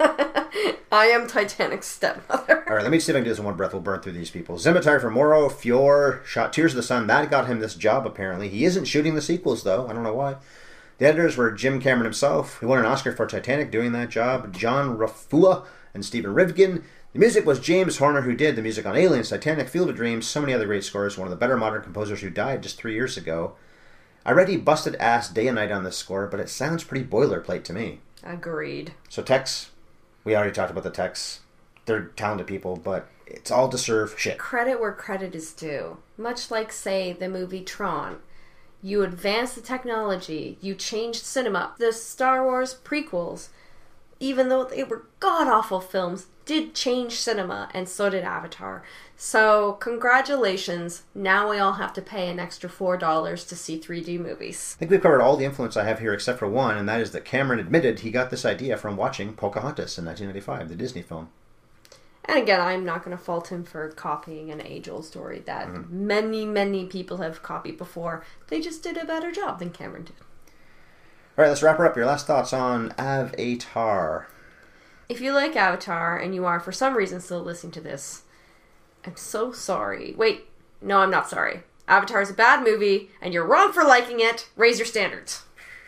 I am Titanic's stepmother. All right, let me see if I can do this in one breath. We'll burn through these people. Cinematographer Mauro Fior shot Tears of the Sun. That got him this job, apparently. He isn't shooting the sequels, though. I don't know why. The editors were Jim Cameron himself, who won an Oscar for Titanic doing that job, John Rafua and Stephen Rivkin. The music was James Horner, who did the music on Aliens, Titanic, Field of Dreams, so many other great scores, one of the better modern composers who died just 3 years ago. I read he busted ass day and night on this score, but it sounds pretty boilerplate to me. Agreed. So Tex, we already talked about the Tex. They're talented people, but it's all to serve shit. Credit where credit is due. Much like, say, the movie Tron. You advanced the technology, you changed cinema. The Star Wars prequels, even though they were god-awful films, did change cinema, and so did Avatar. So, congratulations. Now we all have to pay an extra $4 to see 3D movies. I think we've covered all the influence I have here except for one, and that is that Cameron admitted he got this idea from watching Pocahontas in 1995, the Disney film. And again, I'm not going to fault him for copying an age-old story that many, many people have copied before. They just did a better job than Cameron did. All right, let's wrap her up. Your last thoughts on Avatar. If you like Avatar, and you are for some reason still listening to this, I'm so sorry. Wait, no, I'm not sorry. Avatar is a bad movie, and you're wrong for liking it. Raise your standards.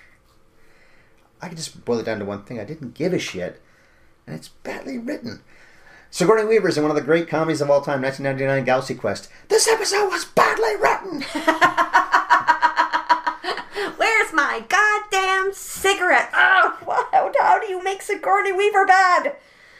I can just boil it down to one thing. I didn't give a shit, and it's badly written. Sigourney Weaver is in one of the great comedies of all time, 1999 Galaxy Quest. This episode was badly written! Where's my goddamn cigarette? Oh, how do you Sigourney Weaver bad.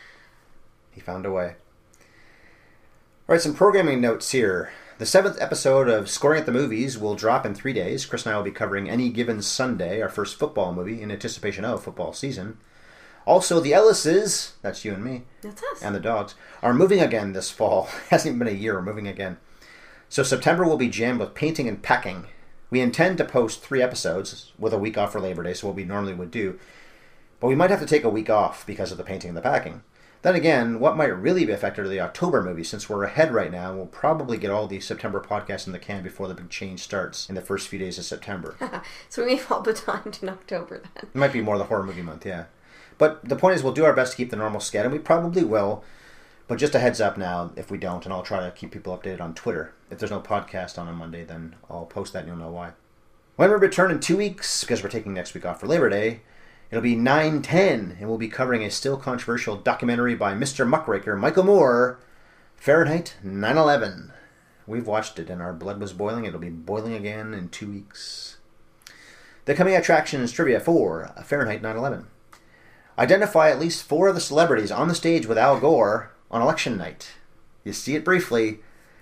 He found a way. All right, some programming notes here. The 7th episode of Scoring at the Movies will drop in 3 days. Chris and I will be covering Any Given Sunday, our first football movie, in anticipation of football season. Also, the Ellises, that's you and me, That's us. and the dogs, are moving again this fall. Hasn't even been a year, we're moving again. So September will be jammed with painting and packing. We intend to post 3 episodes with a week off for Labor Day, so what we normally would do. But we might have to take a week off because of the painting and the packing. Then again, what might really be affected are the October movies. Since we're ahead right now, we'll probably get all the September podcasts in the can before the big change starts in the first few days of September. So we may fall behind in October then. It might be more the horror movie month, yeah. But the point is, we'll do our best to keep the normal schedule, and we probably will. But just a heads up now, if we don't, and I'll try to keep people updated on Twitter. If there's no podcast on a Monday, then I'll post that and you'll know why. When we return in 2 weeks, because we're taking next week off for Labor Day, it'll be 9/10, and we'll be covering a still controversial documentary by Mr. Muckraker, Michael Moore, Fahrenheit 9/11. We've watched it, and our blood was boiling. It'll be boiling again in 2 weeks. The coming attractions trivia for Fahrenheit 9/11. Identify at least 4 of the celebrities on the stage with Al Gore on election night. You see it briefly.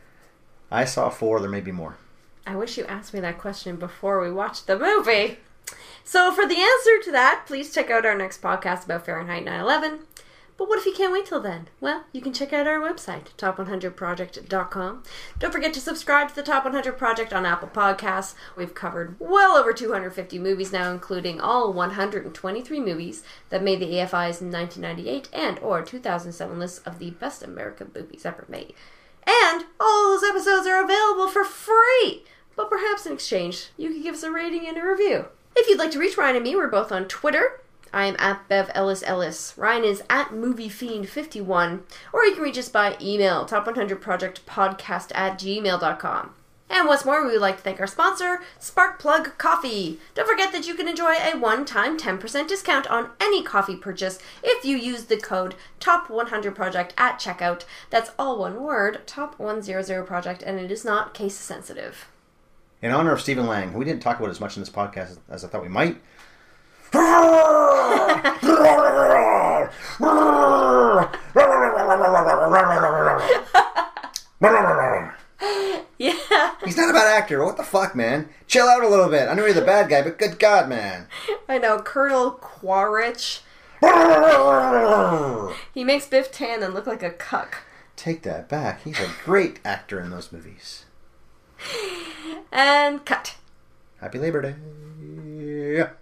I saw 4. There may be more. I wish you asked me that question before we watched the movie. So for the answer to that, please check out our next podcast about Fahrenheit 9/11. But what if you can't wait till then? Well, you can check out our website, top100project.com. Don't forget to subscribe to the Top 100 Project on Apple Podcasts. We've covered well over 250 movies now, including all 123 movies that made the AFI's 1998 and or 2007 lists of the best American movies ever made. And all those episodes are available for free. But perhaps in exchange, you could give us a rating and a review. If you'd like to reach Ryan and me, we're both on Twitter. I am at Bev Ellis Ellis. Ryan is at MovieFiend51. Or you can reach us by email, top100projectpodcast@gmail.com. And once more, we would like to thank our sponsor, Sparkplug Coffee. Don't forget that you can enjoy a one-time 10% discount on any coffee purchase if you use the code TOP100PROJECT at checkout. That's all one word, TOP100Project, and it is not case sensitive. In honor of Stephen Lang, who we didn't talk about as much in this podcast as I thought we might. Yeah. He's not a bad actor. What the fuck, man? Chill out a little bit. I know you're the bad guy, but good God, man. I know, Colonel Quaritch. He makes Biff Tannen look like a cuck. Take that back. He's a great actor in those movies. And cut. Happy Labor Day.